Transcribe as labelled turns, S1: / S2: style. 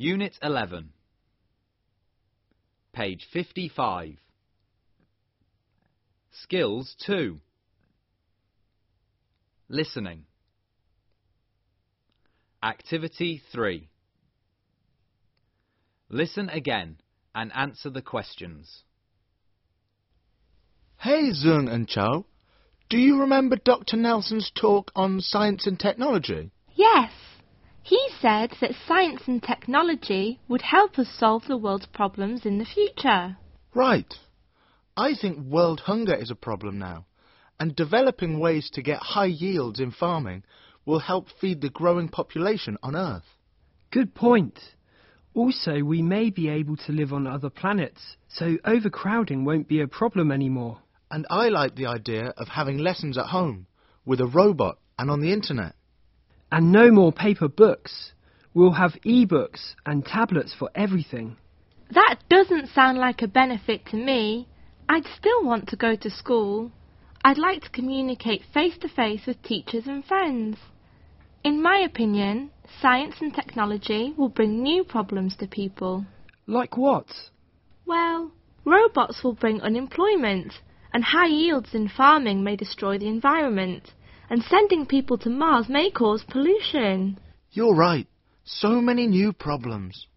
S1: Unit 11, page 55. Skills 2. Listening. Activity 3. Listen again and answer the questions.
S2: Hey, Zung and Cho, do you remember Dr. Nelson's talk on science and technology?
S3: Yes. He said that science and technology would help us solve the world's problems in the future.
S2: Right. I think world hunger is a problem now, and developing ways to get high yields in farming will help feed the growing population on Earth.
S4: Good point. Also, we may be able to live on other planets, so overcrowding won't be a problem anymore.
S2: And I like the idea of having lessons at home, with a robot and on the internet.
S4: And no more paper books. We'll have e-books and tablets for everything.
S3: That doesn't sound like a benefit to me. I'd still want to go to school. I'd like to communicate face-to-face with teachers and friends. In my opinion, science and technology will bring new problems to people.
S4: Like what?
S3: Well, robots will bring unemployment, and high yields in farming may destroy the environment, and sending people to Mars may cause pollution.
S2: You're right. So many new problems.